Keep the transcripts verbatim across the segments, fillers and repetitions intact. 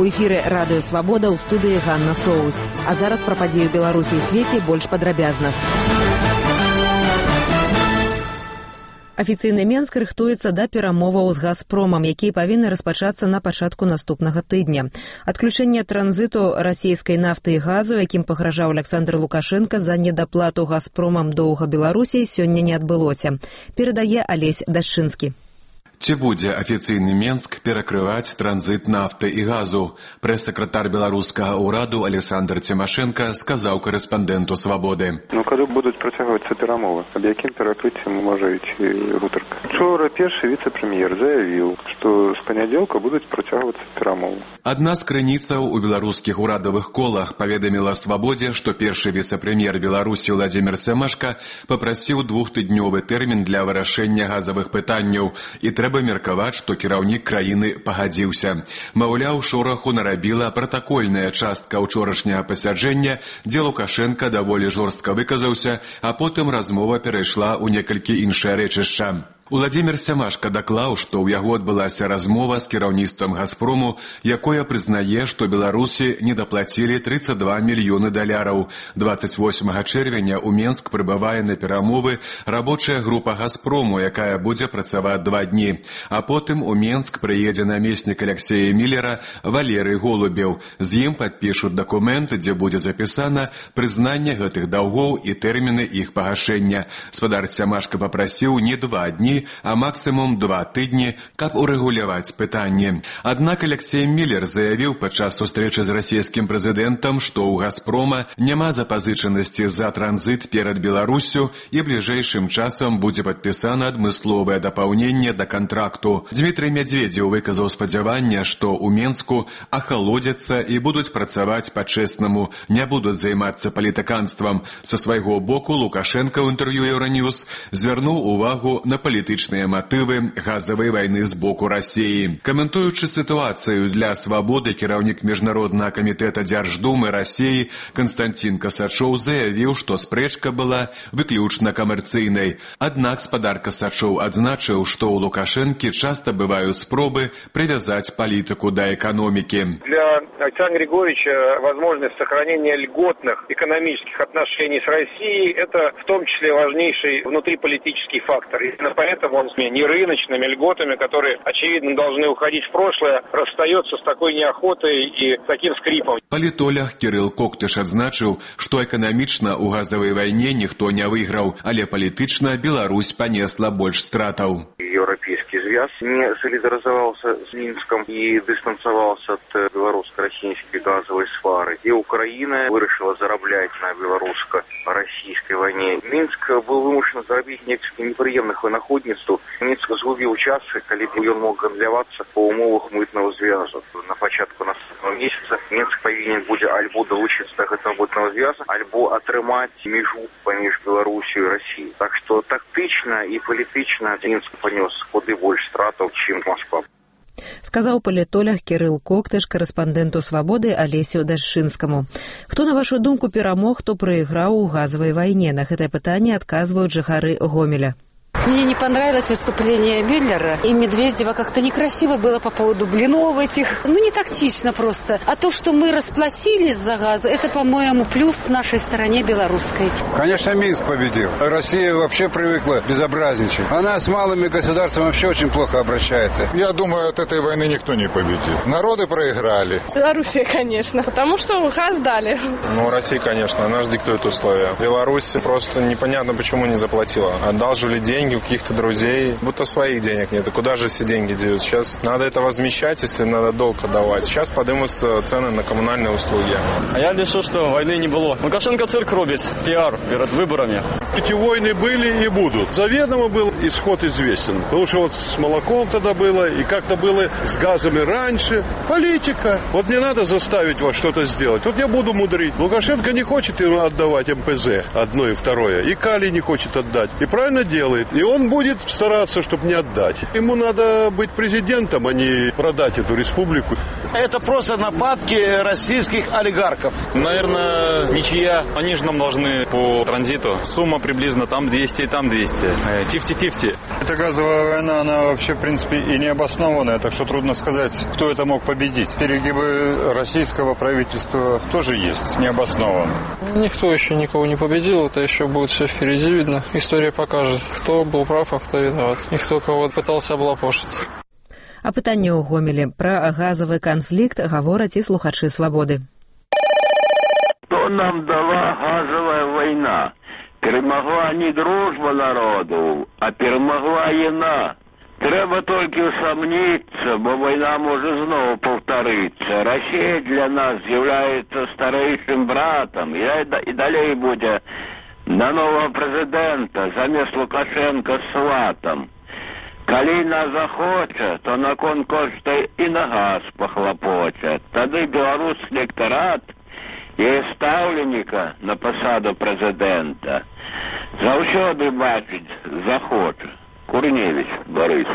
эфіры радыё Свабода, ў студыі Ганна Соус. А зараз пра падзею Беларусі і свеце больш падрабязна. Афіцыйны Менск рыхтуецца да перамоваў з «Газпромам», якія павінны распачацца на пачатку наступнага тыдня. Адключэнне транзіту расійскай нафты і газу, якім пагражаў Александр Лукашенко за недаплату «Газпромам» доўга Беларусі, сёння не адбылося. Перадае Алесь Дашчынскі. Ці будзе афіцыйны Менск перакрываць транзіт нафты і газу? Прэс-сакратар беларускага ўраду Александр Цімашэнка сказаў корэспандэнту «Свабоды». Ну, калі будуць працягвацца перамовы, аб якім перакрыцці можа ісці гутарка? Учора першы віцэ-прэм'ер заявіў, што з панядзелка будуць працягвацца перамовы. Адна з крыніцаў у беларускіх урадавых колах паведаміла «Свабодзе», што першы віцэ-прэм'ер Беларусі Владзімір Семашка папрасіў двухтыднёвы тэрмін для вырашэння газавых пытанняў і трэба Трэба меркаваць, што кіраўнік краіны пагадзіўся. Маўляў, шораху нарабіла пратакольная частка ўчорашняга пасяджэння, дзе Лукашенка даволі жорстка выказаўся, а потым размова перайшла ў некалькі іншае рэчышча. Владзімір Семашка даклаў, што ў яго адбылася размова з кіраўніцтвам «Газпрому», якое прызнае, што Беларусі недаплацілі тридцать два мільёны даляраў. двадцать восьмага чэрвеня ў Менск прыбывае на перамовы рабочая група «Газпрому», якая будзе працаваць два дні. А потым у Менск прыедзе намеснік Алексея Міллера Валерый Голубеў. З ім падпішуць дакумент, дзе будзе запісана прызнанне гэтых даўгоў і тэрміны іх пагашэння. Спадар Семашка папрасіў не два дні, а максимум два тыдні, каб урэгуляваць пытанне. Аднак Алексей Міллер заявіў падчас сустрэчы з расійскім прэзідэнтам, што ў «Газпрома» няма запазычанасці за транзіт перад Беларусю і бліжэйшым часам будзе падпісана адмысловае дапаўненне да кантракту. Дмітрый Мядзведзеў выказаў спадзяванне, што ў Менску ахалодзяцца і будуць працаваць па-чэснаму, не будуць займацца палітыканствам. Са свайго боку Лукашенко ў інтэрв'ю «Еўраньюз» звярнуў увагу на палітыканство палітычныя матывы газавай вайны з боку Расіі. Каментуючы сітуацыю для «Свабоды», кіраўнік Міжнароднага камітэта Дзярждумы Расіі Канстанцін Касачоў заявіў, што спрэчка была выключна камерцыйнай. Аднак спадар Касачоў адзначыў, што ў Лукашэнкі часта бываюць спробы прывязаць палітыку да эканомікі. Для Александра Григорьевича возможность сохранения льготных экономических отношений с Россией – это в том числе важнейший внутриполитический фактор. Именно поэтому он с нерыночными льготами, которые, очевидно, должны уходить в прошлое, расстается с такой неохотой и таким скрипом. Палітолог Кірыл Коктыш адзначыў, што эканамічна ў газавай вайне ніхто не выйграў, але палітычна Беларусь панесла больш стратаў. Европейский звяз не солидаризовался с Минском и дистанцировался от белорусско-российской газовой сфары. И Украина вырашила зараблять на белорусско-российской войне. Минск был вымушен заработать несколько неприемных вынаходництв. Минск згубил час, коли он мог гандляваться по умовах мытного звязу. На початку наступного месяца Минск повинен будет альбо долучиться до этого мытного звяза, альбо отрымать межу поміж Беларусью и Россией. Так что тактично и политично Минск понес куды больше стратов, чем Москва. Сказаў палітолог Кірыл Коктыш корэспандэнту «Свабоды» Алесю Дашчынскаму. Хто, на вашу думку, перамог, хто прайграў у газавай вайне? На гэтае пытанне адказваюць жыхары Гомеля. Мне не понравилось выступление Мюллера и Медведева. Как-то некрасиво было по поводу блинов этих. Ну, не тактично просто. А то, что мы расплатились за газ, это, по-моему, плюс в нашей стороне белорусской. Конечно, Минск победил. Россия вообще привыкла безобразничать. Она с малыми государствами вообще очень плохо обращается. Я думаю, от этой войны никто не победит. Народы проиграли. Белоруссия, конечно. Потому что газ дали. Ну, Россия, конечно. Она же диктует условия. Беларусь просто непонятно, почему не заплатила. Одалживали деньги у каких-то друзей, будто своих денег нет. И куда же все деньги деют? Сейчас надо это возмещать, если надо долг отдавать. Сейчас поднимутся цены на коммунальные услуги. А я лишу, что войны не было. Лукашенко цирк робит, пиар перед выборами. Эти войны были и будут. Заведомо был исход известен. Потому что вот с молоком тогда было, и как-то было с газами раньше. Политика. Вот не надо заставить вас что-то сделать. Вот я буду мудрить. Лукашенко не хочет ему отдавать эм пэ зэ, одно и второе. И Кали не хочет отдать. И правильно делает. И он будет стараться, чтобы не отдать. Ему надо быть президентом, а не продать эту республику. Это просто нападки российских олигархов. Наверное, ничья. Они же нам должны по транзиту. Сумма приблизно там двести, там двести. пятьдесят-пятьдесят. Эта газовая война, она вообще, в принципе, и не обоснованная, так что трудно сказать, кто это мог победить. Перегибы российского правительства тоже есть, необоснованно. Никто еще никого не победил, это еще будет все впереди видно. История покажет, кто был прав, а кто виноват. И кто кого пытался облапошить. А пытанне ў Гомелі пра газавы канфлікт гавораць і слухачы «Свабоды». Что нам дала газовая война? Перемогла не дружба народу, а перемогла яна. Треба толькі усомниться, бо война может снова повториться. Россия для нас является старейшим братом, и далее будет на нового президента замест Лукашенко сватом. Калі нас захоча, то наконт кошта і на газ пахлапоча. Тады беларускі электорат і стаўленіка на пасаду прэзідэнта заўсёды бачыць захоча. Курневич Борис.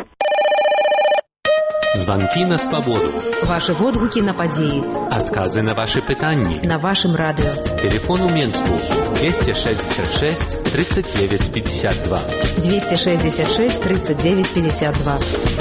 Звонки на свободу. Ваши водгуки на подеи. Отказы на ваши пытанни. На вашем радио. Телефон у Менску двести шестьдесят шесть тридцать девять пятьдесят два. двести шестьдесят шесть тридцать девять пятьдесят два.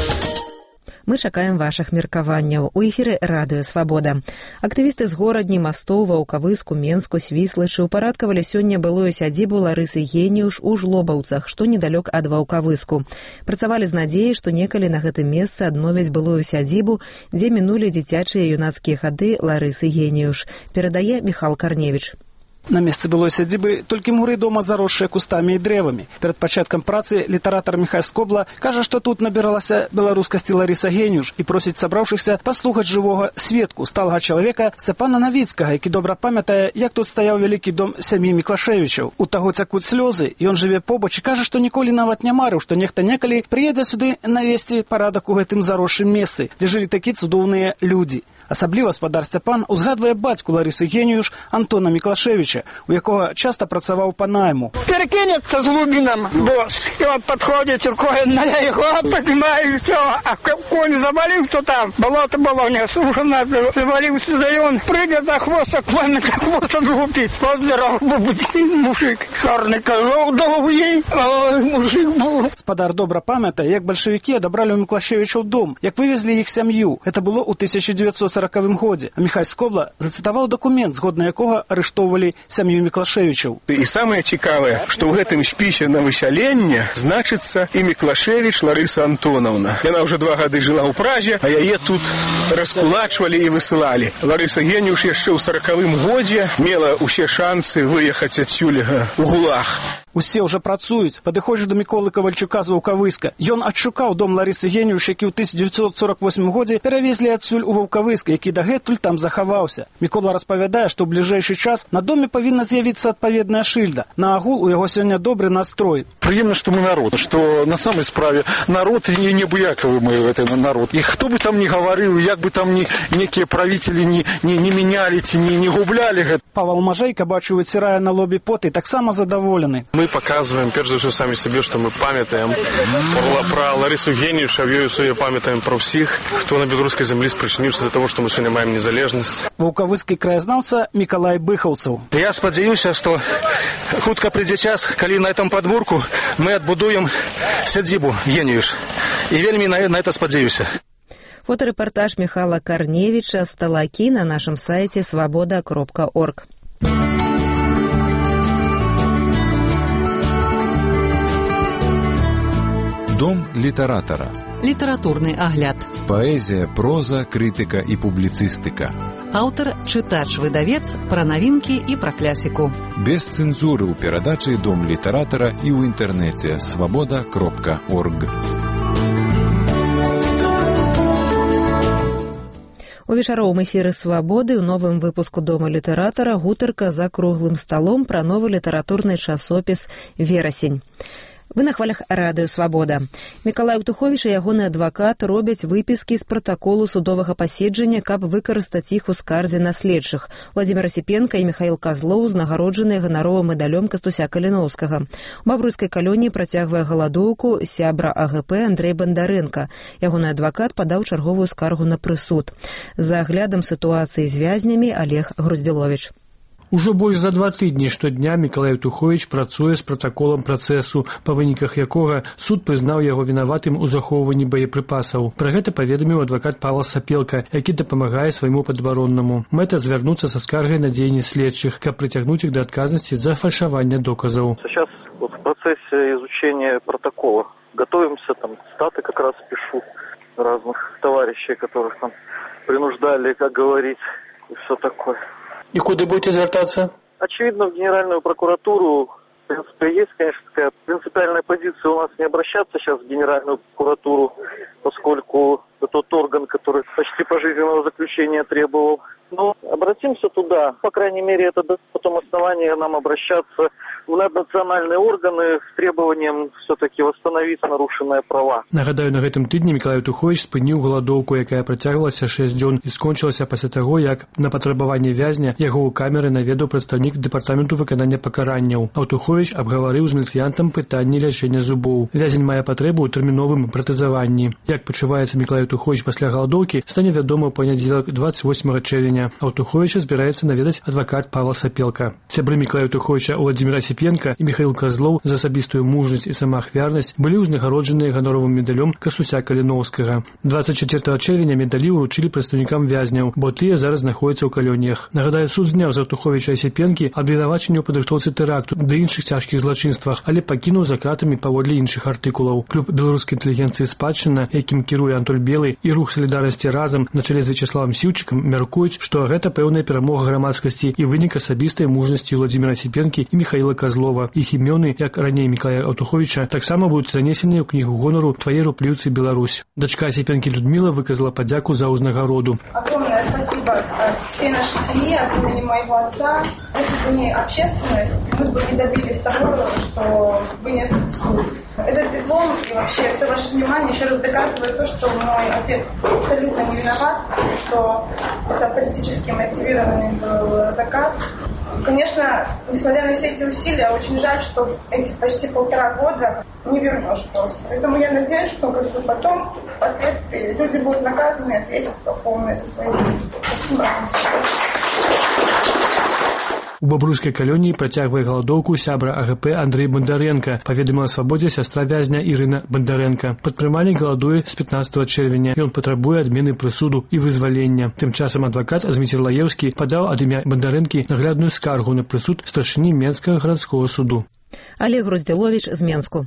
Мы чакаем вашых меркаванняў. У эфіры радыё «Свабода». Актывісты з горадні, Мастоў, Ваўкавыску, Менску, Свіслачы ўпарадкавалі сёння былую сядзібу Ларысы Геніюш у Жлобаўцах, што недалёк ад Ваўкавыску. Працавалі з надзеяй, што некалі на гэтым месцы адновяць былую сядзібу, дзе мінулі дзіцячыя і юнацкія гады Ларысы Геніюш. Перадае Міхал Карневіч. На месцы былой сядзібы толькі муры дома заросшыя кустамі і дрэвамі. Перад пачаткам працы літаратар Міхай Скобла кажа, што тут набіралася беларускасці Ларыса Геніюш і просіць сабраўшыхся паслухаць жывога сведку сталага чалавека Сцяпана Навіцкага, які добра памятае, як тут стаяў вялікі дом сям'і Міклашевічаў. У таго цякуць слёзы, ён жыве побач і кажа, што ніколі нават не марыў, што нехта некалі прыедзе сюды навесці парадак у гэтым заросшым месцы, дзе жылі такія цудоўныя людзі. Асабліва спадар Сцяпан узгадвае бацьку Ларысы Геніюш Антона Міклашевіча, у якога часта працаваў па найму. Перекинется з Лубіном босс, і от підходить рукою на його, піднімає все, а конь завалився там, болото було не сушено, завалився за он, прийде за хвоста, конь за хвоста згубить, поздоров був мужик, чорний козов довгий, а мужик був. Спадар добра пам'ятає, як бальшавіки адабралі у Міклашевічаў дом, як вывезли іх сям'ю. Это было ў тысяча девятьсот сороковым годзе. А Міхай Скобла зацытаваў дакумент, згодна якога арыштоўвалі сям'ю Міклашевічаў. І самае цікавае, што ў гэтым спісе на высяленне значыцца і Міклашевіч Ларыса Антонаўна. Яна ўжо два гады жыла ў Празе, а яе тут раскулачвалі і высылалі. Ларыса Геніюш яшчэ ў сорокавым годзе мела ўсе шансы выехаць адсюль у ГУЛАГ. Усе ўжо працуюць. Падыходжу до Міколы Кавальчука з Ваўкавыска. Ён адшукаў дом Ларысы Геніюш, які ў тысяча девятьсот сорок восьмым годзе перавезлі адсюль у Ваўкавыск, які дагэтуль там захаваўся. Мікола распавядае, што ў бліжэйшы час на доме павінна з'явіцца адпаведная шыльда. На агул у яго сёння добры настрой. Прыемна, што мы народ, што на самай справе народ і небыякавы мы гэты народ. І хто бы там ні гаварыў, як бы там ні некія правіцелі не не не мінялі ці не не гублялі гэта. Павал Мажэйка, бачу, выцірае на лобі пот і таксама задаволены. Мы показываем, перш за все, сами себе, что мы памятаем про, про Ларису Геніюш, а в ее памятаем про всех, кто на белорусской земле спричинился для того, что мы сегодня маем незалежность. Ваўкавыскі краязнаўца Мікалай Быхаўцаў. Я спадзяюся, что хутка придзе час, калі на этом подборку мы отбудуем сядзібу Геніюш. И вельмі на, на это спадзяюся. Фоторепортаж Михала Карневича с Талаки на нашем сайте свобода кропка орг. Дом літаратара. Літаратурны агляд. Паэзія, проза, крытыка і публіцыстыка. Аўтар, чытач, выдавец, пра навінкі і пра клясіку. Без цэнзуры ў перадачы Дом літаратара і ў інтэрнэце свабода кропка орг. У вечаровым эфіры «Свабоды» ў новым выпуску Дома літаратара гутарка за круглым сталом пра новы літаратурны часопіс «Верасень». Вы на хвалях радыё «Свабода». Мікалай Аўтуховіч і ягоны адвакат робяць выпіскі з пратаколу судовага паседжання, каб выкарыстаць іх у скардзе на следчых. Владзімир Асіпенка і Міхаіл Казлоў узнагароджаныя ганаровым медалём Кастуся Каліноўскага. У бабруйскай калоніі працягвае галадоўку сябра А Г П Андрэй Бандарэнка. Ягоны адвакат падаў чарговую скаргу на прысуд. За аглядам сітуацыі з вязнямі Олег Груздзіловіч. Ужо больш за два тыдні штодня Мікалай Аўтуховіч працуе з пратаколам працэсу, па выніках якога суд прызнаў яго вінаватым у захоўванні боепрыпасаў. Пра гэта паведаміў адвакат Павел Сапелка, які дапамагае свайму падабароннаму. Мэта звярнуцца са скаргай на дзеянні следчых, каб прыцягнуць іх да адказнасці за фальшаванне доказаў. Сейчас вот в процессе изучения протокола готовимся, там статы как раз пишу разных товарищей, которых там принуждали, как говорить, и все такое. И куда будете звертаться? Очевидно, в Генеральную прокуратуру. В принципе, есть, конечно, такая принципиальная позиция у нас не обращаться сейчас в Генеральную прокуратуру, поскольку это тот орган, который почти пожизненного заключения требовал. Но обратимся туда. По крайней мере, это даст потом основание нам обращаться в наднациональные органы с требованием все-таки восстановить нарушенные права. Нагадаю, на гэтым тыдні Мікалай Аўтуховіч спыніў галадоўку, якая працягвалася шэсць дзён і скончылася пасля таго, як на патрабаванне вязня яго ў камеры наведаў прадстаўнік дэпартаменту выканання пакаранняў. Аўтуховіч абгаварыў з міліцыянтам пытанні лячэння зубоў. Вязень мае патрэбу ў тэрміновым пратэзаванні. Як пачуваецца Мікалай Аўтуховіч пасля галадоўкі, стане вядома ў панядзелак дваццаць восьмага чэрвеня. Аўтуховіча збіраецца наведаць адвакат Павел Сапелка. Сябры Мікалая Аўтуховіча Владзімир Асіпенка і Міхаіл Казлоў за асабістую мужнасць і самаахвярнасць былі ўзнагароджаныя ганоровым медалём Кастуся Каліноўскага. дваццаць чацвёртага чэрвеня медалі ўручылі прадстаўнікам вязняў, бо тыя зараз знаходзяцца ў калоніях. Нагадаю, суд зняў з Аўтуховіча і Асіпенкі абвінавачанне ў падрыхтоўцы тэракту ды іншых цяжкіх злачынствах, але пакінуў за кратамі паводле іншых артыкулаў. Клуб беларускай інтэлігенцыі «Спадчына», якім кіруе Антоль Белы, і рух салідарнасці разам на чале з Вячеславам Сіўчыкам мяркуюць, што гэта пэўная перамога грамадскасці і вынік асабістай мужнасці Владзіміра Асіпенкі і Міхаіла Казлова. Іх імёны, як раней Мікалая Аўтуховіча, таксама будуць занесеныя ў кнігу гонару «Твае рупліўцы Беларусь». Дачка Асіпенкі Людмила выказала падзяку за ўзнагароду. Огромное спасибо всей нашей семье, от имени моего отца. Если бы не общественность, мы бы не добились того, что вынес суд. Этот диплом и вообще все ваше внимание еще раз доказывает то, что мой отец абсолютно не виноват, что это политически мотивированный был заказ. Конечно, несмотря на все эти усилия, очень жаль, что эти почти полтора года не вернешь просто. Поэтому я надеюсь, что как бы потом, впоследствии, люди будут наказаны и ответят по полной за свои действия. Спасибо. У бабруйскай калоніі працягвае галадоўку сябра А Г П Андрэй Бандарэнка, паведаміла свабодзе сястра вязня Ірына Бандарэнка. Прадпрымальнік галадуе з пятнаццатага чэрвеня. Ён патрабуе адмены прысуду і вызвалення. Тым часам адвакат Зміцер Лаеўскі падаў ад імя Бандарэнкі наглядную скаргу на прысуд старшыні Менскага гарадскога суду. Олег Груздзіловіч з Менску.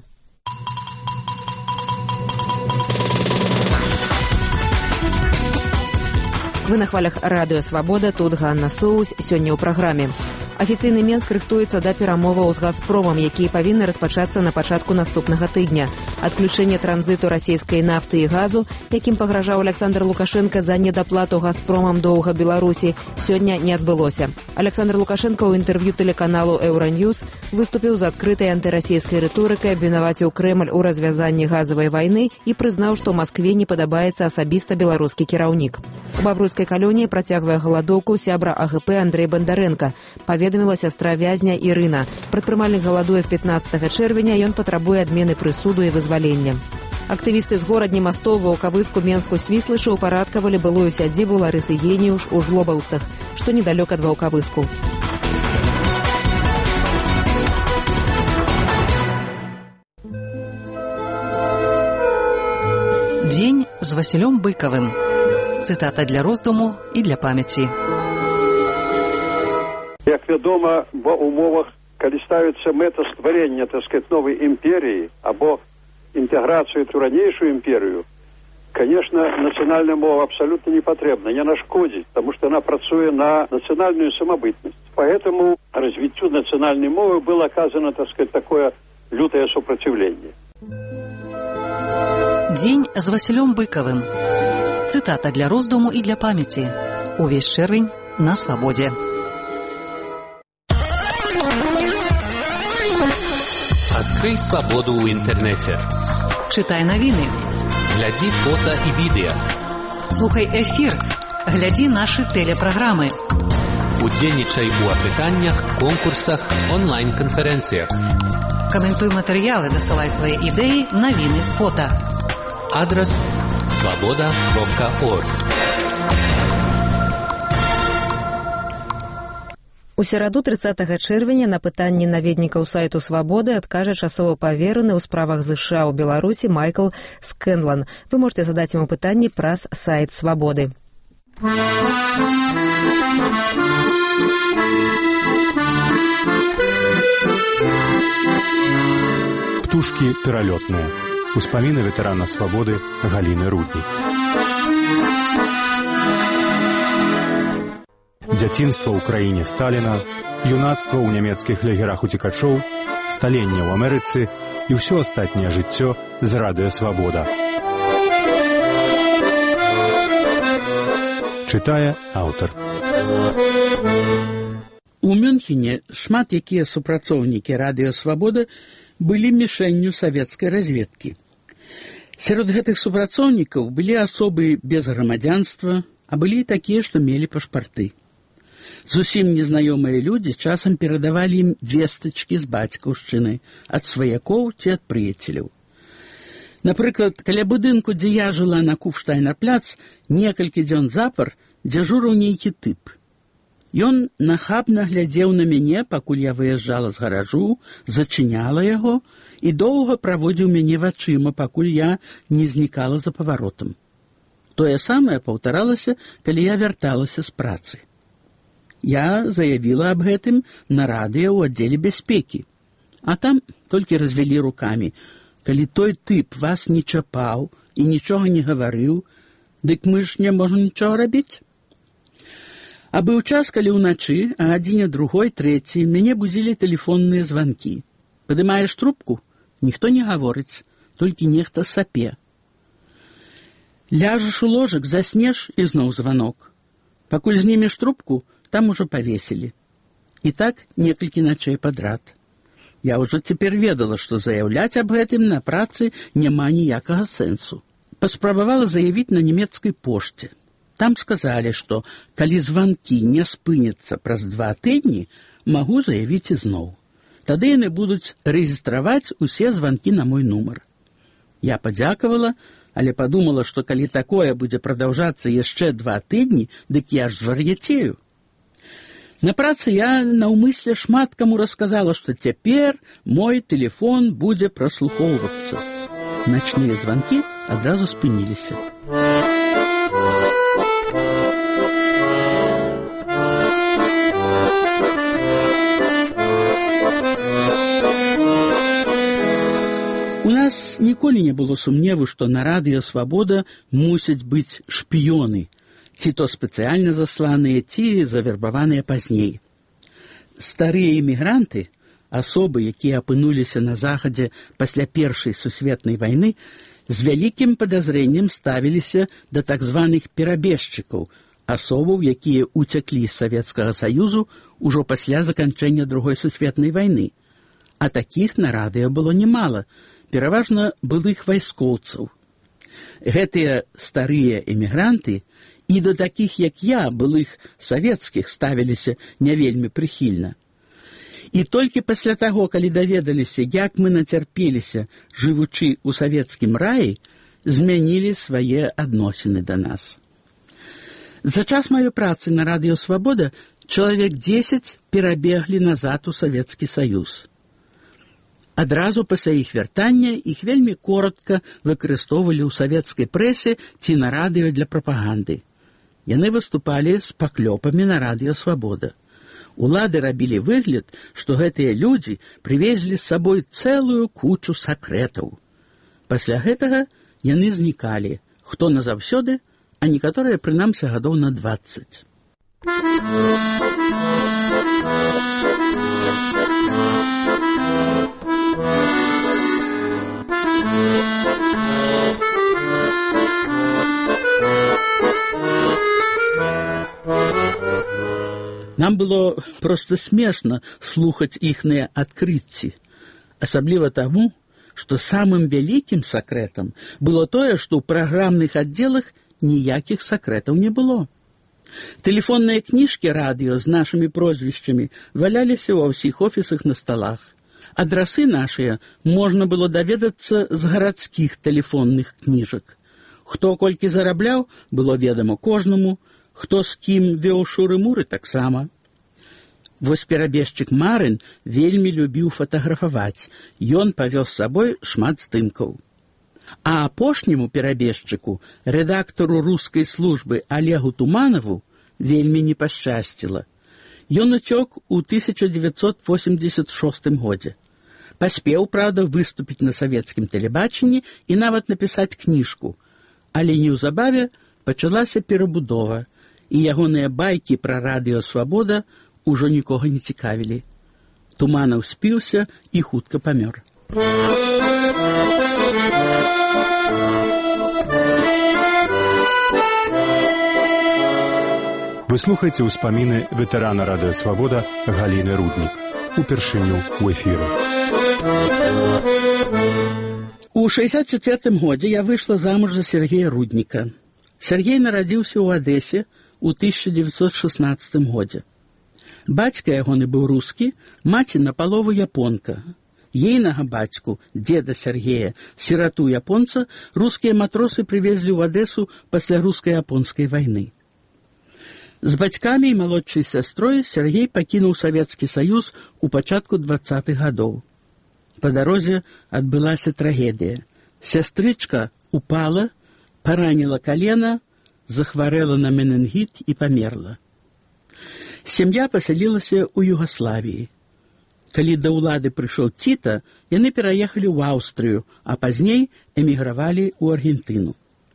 Вы на хвалях радыё «Свабода», тут Ганна Соус. Сёння ў праграме. Афіцыйны Менск рыхтуецца да перамоваў з «Газпромам», якія павінны распачацца на пачатку наступнага тыдня. Адключэнне транзіту расійскай нафты і газу, якім пагражаў Александр Лукашенко за недаплату «Газпромам» доўга Беларусі, сёння не адбылося. Александр Лукашенко ў інтэрв'ю тэлеканалу «Еўраньюз» выступіў з адкрытай антырасійскай рыторыкай, абвінаваціў Крэмль у развязанні газавай вайны і прызнаў, што Маскве не падабаецца асабіста беларускі кіраўнік. У бабруйскай калоніі працягвае галадоўку сябра А Г П Андрэй Бандарэнка. Паведаміла сястра вязня Ірына. Прадпрымальнік галадуе з пятнаццатага чэрвеня, ён патрабуе адмены прысуду і вызвалення. Актывісты з горадні Мастоў, Ваўкавыску, Менску, Свіслышу упарадкавалі былую сядзібу Ларысы Геніюш у Жлобаўцах, што недалёк ад Ваўкавыску. Дзень з Васілём Быкавым. Цытата для роздуму і для памяці. Як вядома, ва умовах, калі ставіцца мэта стварення, так сказать, новай імперіі або інтэграцыю ў ранейшую імперію, конечно, нацыянальная мова абсолютно не патрэбна, не нашкодзіць, потому что она працуе на нацыянальную самобытнасць. Поэтому развитию национальной мовы было оказано, так сказать, такое лютое сопротивление. Дзень з Васілём Быкавым. Цытата для роздуму і для памяці. Увесь чэрвень на свабодзе. Открытый Пашырай свабоду ў інтэрнэце. Чытай навіны. Глядзі фота і відэа. Слухай эфір. Глядзі нашы тэлепраграмы. Удзельнічай у апытаннях, конкурсах, онлайн-канферэнцыях. Каментуй матэрыялы, дасылай свае ідэі, навіны, фота. Адрас свабода кропка орг. У сераду трыццатага чэрвеня на пытанні наведнікаў сайту «Свабоды» адкажа часова павераны ў справах ЗША ў Беларусі Майкл Скэнлан. Вы можете задаць яму пытанні праз сайт «Свабоды». Птушкі пералётныя. Успаміны ветэрана «Свабоды» Галіны Руднік. Дзяцінства ў краіне Сталіна, юнацтва ў нямецкіх лагерах уцекачоў, сталенне ў Амерыцы і ўсё астатняе жыццё з радыё «Свабода». Чытае аўтар. У Мюнхене шмат якія супрацоўнікі радыё «Свабода» былі мішэнню савецкай разведкі. Сярод гэтых супрацоўнікаў былі асобы без грамадзянства, а былі і такія, што мелі пашпарты. Зусім незнаёмыя людзі часам перадавалі ім вестачкі з бацькаўшчыны ад сваякоў ці ад прыяцеляў. Напрыклад, каля будынку, дзе я жыла на Куфштайнер-пляц, некалькі дзён запар дзяжурыў нейкі тып. Ён нахабна глядзеў на мяне, пакуль я выязджала з гаражу, зачыняла яго і доўга праводзіў мяне вачыма, пакуль я не знікала за паваротам. Тое самае паўтаралася, калі я вярталася з працы. Я заявіла аб гэтым на радыё ў аддзеле бяспекі, а там толькі развялі рукамі. Калі той тып вас не чапаў і нічога не гаварыў, дык мы ж не можам нічога рабіць. А быў час, калі ўначы, а гадзіне другой, трэцяй, мяне будзілі тэлефонныя званкі. Падымаеш трубку? Ніхто не гаворыць, толькі нехта сапе. Ляжаш у ложак, заснеш і зноў званок. Пакуль знімеш трубку, там ужо павесілі. І так некалькі начэй падрад. Я ўжо цяпер ведала, што заяўляць аб гэтым на працы няма ніякага сэнсу. Паспрабавала заявіць на нямецкай пошце. Там сказалі, што калі званкі не спыняцца праз два тыдні, магу заявіць ізноў. Тады яны будуць рэгістраваць усе званкі на мой нумар. Я падзякавала, але падумала, што калі такое будзе прадаўжацца яшчэ два тыдні, дык я ж звар'яцею. На працы я наўмысле шмат каму расказала, што цяпер мой тэлефон будзе праслухоўвацца. Начныя званкі адразу спыніліся. У нас ніколі не было сумневу, што на радыё «Свабода» мусяць быць шпіёны, ці то спецыяльна засланыя, ці завербаваныя пазней. Старыя эмігранты, асобы, якія апынуліся на захадзе пасля Першай сусветнай вайны, з вялікім падазрэннем ставіліся да так званых перабежчыкаў, асобаў, якія уцяклі з Савецкага Саюзу ўжо пасля заканчэння Другой сусветнай вайны. А такіх на радыё было немала, пераважна былых вайскоўцаў. Гэтыя старыя эмігранты і да такіх, як я, былых савецкіх, ставіліся не вельмі прыхільна. І толькі пасля таго, калі даведаліся, як мы нацярпеліся, жывучы ў савецкім раі, змянілі свае адносіны да нас. За час маёй працы на радыё «Свабода» чалавек дзесяць перабеглі назад у Савецкі Саюз. Адразу пасля іх вяртання іх вельмі коротка выкарыстоўвалі ў савецкай прэсе ці на радыё для прапаганды. Яны выступалі з паклёпамі на радыё «Свабода». Улады рабілі выгляд, што гэтыя людзі прывезлі з сабой цэлую кучу сакрэтаў. Пасля гэтага яны знікалі, хто назаўсёды, а некаторыя прынамсі гадоў на дваццаць. Нам было проста смешна слухаць іхныя адкрыцці. Асабліва таму, што самым вялікім сакрэтам было тое, што ў праграмных аддзелах ніякіх сакрэтаў не было. Тэлефонныя кніжкі радыё з нашымі прозвішчамі валяліся ва ўсіх офісах на сталах. Адрасы нашыя можна было даведацца з гарадскіх тэлефонных кніжак. Хто колькі зарабляў, было ведама кожнаму, хто з кім вёў шуры-муры таксама. Вось перабежчык Марын вельмі любіў фатаграфаваць. Ён павёз з сабой шмат здымкаў. А апошняму перабежчыку, рэдактару рускай службы Олегу Туманову, вельмі не пашчасціла. Ён уцёк у тысяча дзевяцьсот восемьдесят шостым годзе. Паспеў, правда, выступіць на савецкім тэлебачанні і нават напісаць кніжку. Але неўзабаве пачалася перабудова, і ягоныя байкі пра радыё «Свабода» ужо нікога не цікавілі. Туманаў спіўся і хутка памёр. Вы слухаеце ўспаміны ветэрана радыё «Свабода» Галіны Руднік. Упершыню ў эфіры. У шэсцьдзесят чацвёртым годзе я выйшла замуж за Сергея Рудніка. Сергей нарадзіўся ў Адэсе ў тысяча дзевяцьсот шаснаццатым годзе. Бацька ягоны быў рускі, маці напалову японка. Ейнага бацьку, дзеда Сергея, сірату японца, рускія матросы прывезлі ў Адэсу пасля руска-японскай вайны. З бацькамі і малодшай сястрой Сергей пакінуў Савецкі Саюз у пачатку дваццатых гадоў. Па дарозе адбылася трагедыя. Сястрычка упала, параніла калена, захварэла на менінгіт і памерла. Сям'я пасялілася ў Югаславіі. Калі да ўлады прыйшоў Тіта, яны пераехалі ў Аўстрыю, а пазней эмігравалі ў Аргентыну.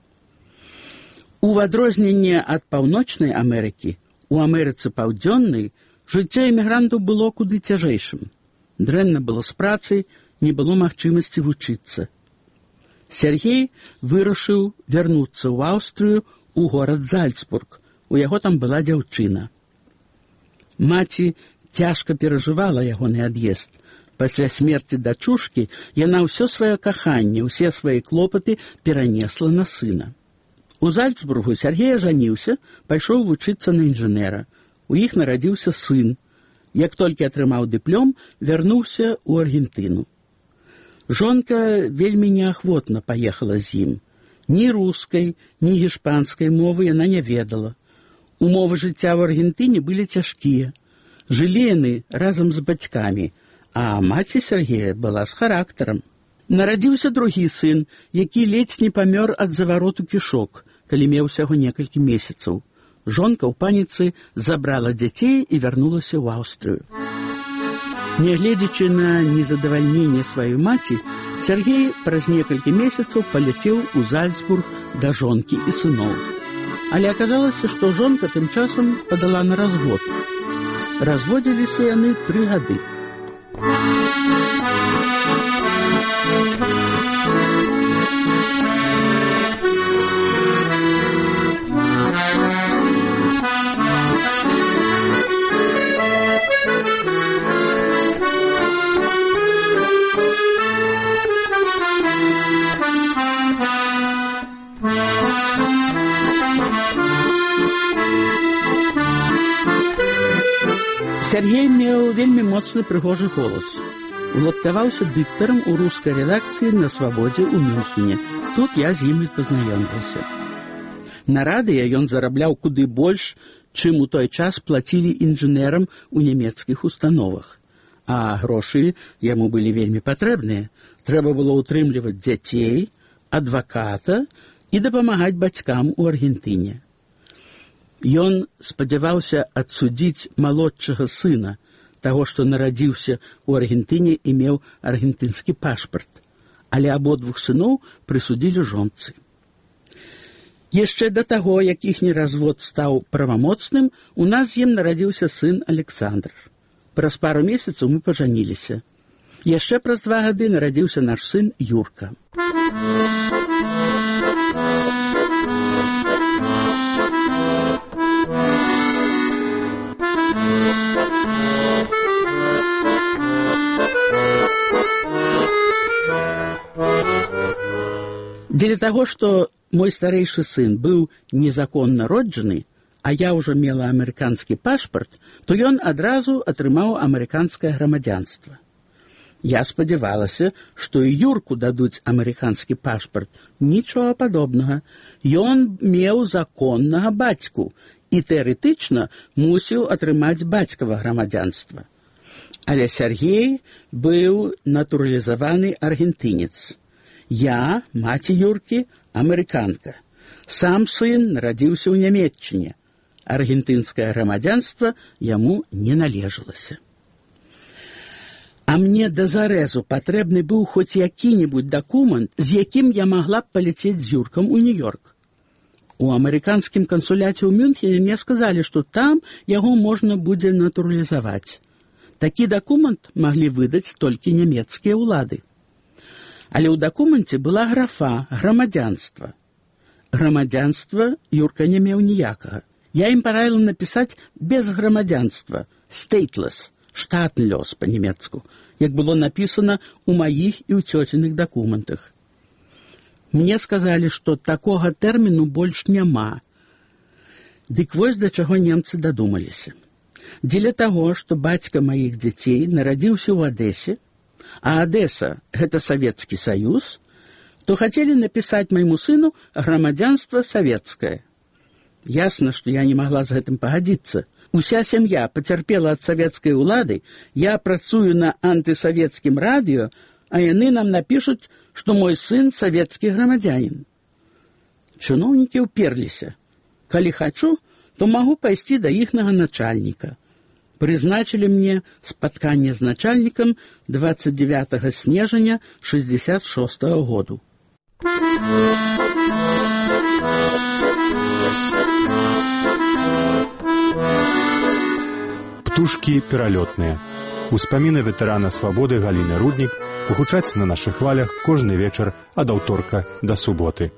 У адрозненне ад Паўночнай Амерыкі, у Амерыцы Паўдзённай жыццё эмігрантаў было куды цяжэйшым. Дрэнна было з працай, не было магчымасці вучыцца. Сергей вырашыў вярнуцца ў Аўстрыю у горад Зальцбург. У яго там была дзяўчына. Маці цяжка перажывала ягоны ад'езд. Пасля смерці дачушкі яна ўсё сваё каханне, усе свае клопаты перанесла на сына. У Зальцбургу Сергей ажаніўся, пайшоў вучыцца на інжынера. У іх нарадзіўся сын. Як толькі атрымаў дыплом, вярнуўся ў Аргентыну. Жонка вельмі неахвотна паехала з ім. Ні рускай, ні гішпанскай мовы яна не ведала. Умовы жыцця ў Аргентыне былі цяжкія. Жылі яны разам з бацькамі, а маці Сергея была з характарам. Нарадзіўся другі сын, які ледзь не памёр ад завароту кішок, калі меў усяго некалькі месяцаў. Жонка ў паніцы забрала дзяцей і вярнулася ў Аўстрыю. Нягледзячы на незадавальненне сваёй маці, Сергей праз некалькі месяцаў паляцеў у Зальцбург да жонкі і сыноў. Але аказалася, што жонка тым часам падала на развод. Разводзіліся яны тры гады. Сергей меў вельмі моцны прыгожы голас. Уладкаваўся дыктарам у рускай рэдакцыі на «Свабодзе» ў Мюнхене. Тут я з ім і пазнаёміўся. На радыё ён зарабляў куды больш, чым у той час плацілі інжынерам у нямецкіх установах. А грошы яму былі вельмі патрэбныя. Трэба было ўтрымліваць дзяцей, адваката і дапамагаць бацькам у Аргентыне. Ён спадзяваўся адсудзіць малодшага сына, таго, што нарадзіўся ў Аргентыне і меў аргентынскі пашпарт, але абодвух сыноў прысудзілі жонцы. Яшчэ да таго, як іхні развод стаў правамоцным, у нас з ім нарадзіўся сын Александр. Праз пару месяцаў мы пажаніліся. Яшчэ праз два гады нарадзіўся наш сын Юрка. Дзеля таго, што мой старэйшы сын быў незаконна роджаны, а я ўжо мела амерыканскі пашпарт, то ён адразу атрымаў амерыканскае грамадзянства. Я спадзявалася, што і Юрку дадуць амерыканскі пашпарт. Нічога падобнага. Ён меў законнага бацьку і тэарэтычна мусіў атрымаць бацькава грамадзянства. Але Сергей быў натуралізаваны аргентынец. Я, маці Юркі, амерыканка. Сам сын нарадзіўся ў Нямецчыне. Аргентынскае грамадзянства яму не належалася. А мне да зарэзу патрэбны быў хоць які-небудзь дакумент, з якім я магла б паляцець з Юркам у Нью-Йорк. У амерыканскім кансуляце ў Мюнхене мне сказалі, што там яго можна будзе натуралізаваць. Такі дакумент маглі выдаць толькі нямецкія ўлады. Але ў дакуменце была графа «грамадзянства». Грамадзянства Юрка не меў ніякага. Я ім параіла напісаць без грамадзянства, «stateless», штатны лёс па-нямецку, як было напісана ў маіх і ў цёціных дакументах. Мне сказалі, што такога тэрміну больш няма. Дык вось да чаго немцы дадумаліся. Дзеля таго, што бацька маіх дзяцей нарадзіўся ў Адэсе, а Адэса – гэта Савецкі Саюз, то хацелі напісаць майму сыну грамадзянства савецкае. Ясна, што я не магла з гэтым пагадзіцца. Уся сям'я пацярпела ад савецкай улады, я працую на антысавецкім радыё, а яны нам напішуць, што мой сын савецкі грамадзянін. Чыноўнікі ўперліся. Калі хачу, то магу пайсці да іхнага начальніка. Прызначылі мне спатканне з начальнікам двадцать девятого снежня шестьдесят шестого году. Птушкі пералётныя. Успаміны ветэрана свабоды Галіны Руднік гучаць на нашых хвалях кожны вечар ад аўторка да суботы.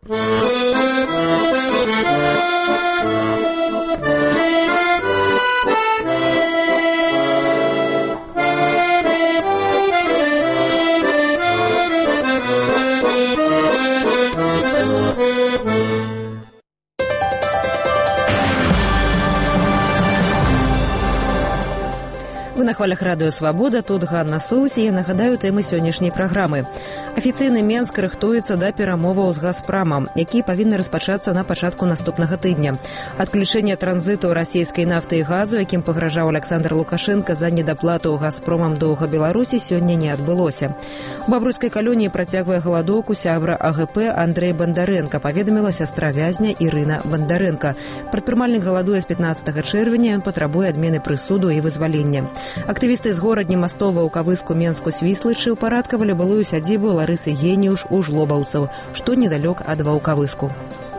Вы на хвалях радыё «Свабода», тут Ганна Соус, і я нагадаю тэмы сённяшняй праграмы. Афіцыйны Менск рыхтуецца да перамоваў з «Газпрамам», які павінны распачацца на пачатку наступнага тыдня. Адключэнне транзіту расійскай нафты і газу, якім пагражаў Александр Лукашенко за недаплату «Газпромам» доўга Беларусі, сёння не адбылося. У Бабруйскай калоніі працягвае галадоўку сябра А Гэ Пэ Андрэй Бандарэнка, паведаміла сястра вязня Ірына Бандарэнка. Прадпрымальнік галадуе з пятнаццатага чэрвеня, ён патрабуе адмены прысуду і вызвалення. Актывісты з горадні Мастова ў Кавыску Менску Свіслычы ўпарадкавалі былую сядзібу Ларысы Геніюш у Жлобаўцаў, што недалёк ад Ваўкавыску.